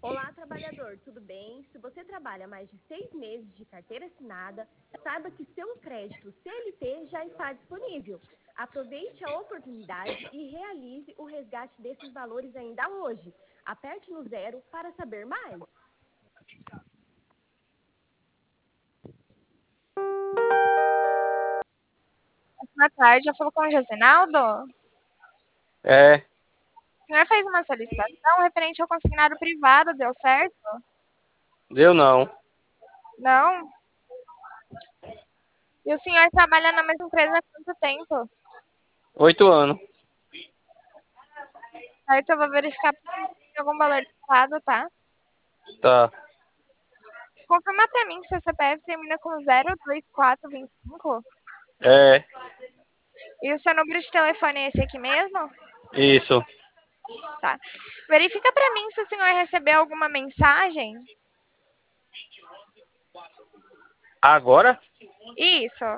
Olá, trabalhador, tudo bem? Se você trabalha mais de 6 meses de carteira assinada, saiba que seu crédito CLT já está disponível. Aproveite a oportunidade e realize o resgate desses valores ainda hoje. Aperte no 0 para saber mais. Boa tarde, eu falo com o Josenaldo. É, O senhor fez uma solicitação referente ao consignado privado, deu certo? deu não. Não? E o senhor trabalha na mesma empresa há quanto tempo? 8 anos. Certo, eu vou verificar se tem algum valor listado, tá? Tá. Confirma pra mim se o CPF termina com 02425 É, e o seu número de telefone é esse aqui mesmo? isso. Tá. Verifica pra mim se o senhor recebeu alguma mensagem. Agora? Isso.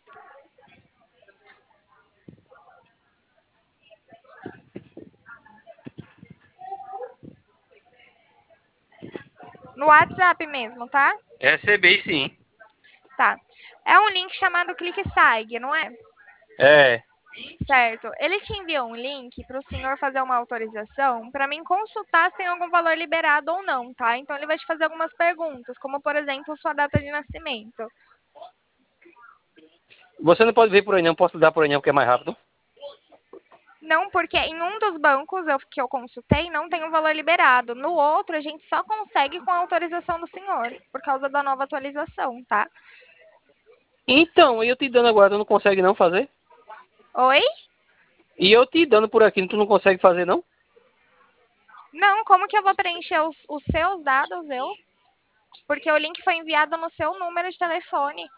No WhatsApp mesmo, tá? Recebi sim. Tá. É um link chamado Clique Segue, não é? É. Certo. Ele te enviou um link para o senhor fazer uma autorização para mim consultar se tem algum valor liberado ou não, tá? Então ele vai te fazer algumas perguntas, como por exemplo, sua data de nascimento. Você não pode vir por aí não, posso dar por aí não, porque é mais rápido. Não, porque em um dos bancos que eu consultei não tem um valor liberado. No outro, a gente só consegue com a autorização do senhor, por causa da nova atualização, tá? Então, e eu te dando agora, tu não consegue não fazer? Oi? E eu te dando por aqui, tu não consegue fazer não? Não, como que eu vou preencher os seus dados, eu? Porque o link foi enviado no seu número de telefone.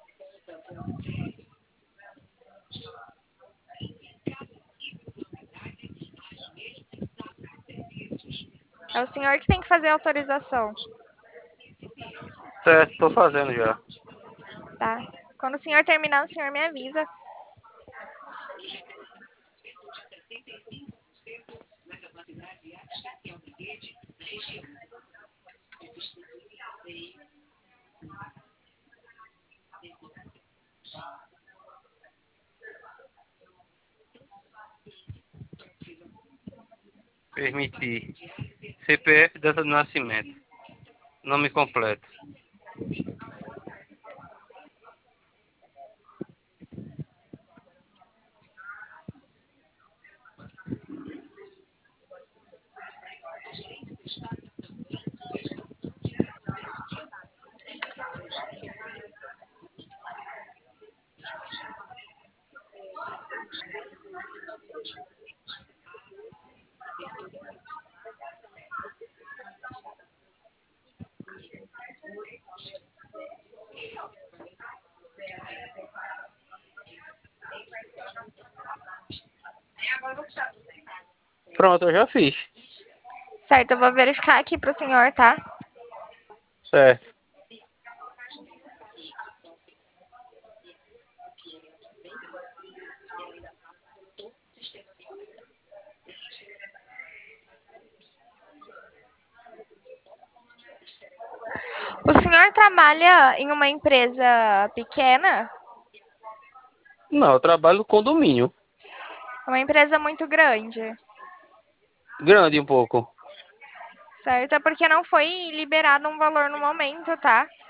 É o senhor que tem que fazer a autorização, Certo, tô fazendo já. tá? Quando o senhor terminar, o senhor me avisa. Permitir. CPF, data de nascimento. Nome completo. Pronto, eu já fiz. Certo, eu vou verificar aqui pro senhor, tá? Certo. O senhor trabalha em uma empresa pequena? Não, eu trabalho no condomínio. Uma empresa muito grande? Grande um pouco. Certo, é porque não foi liberado um valor no momento, tá?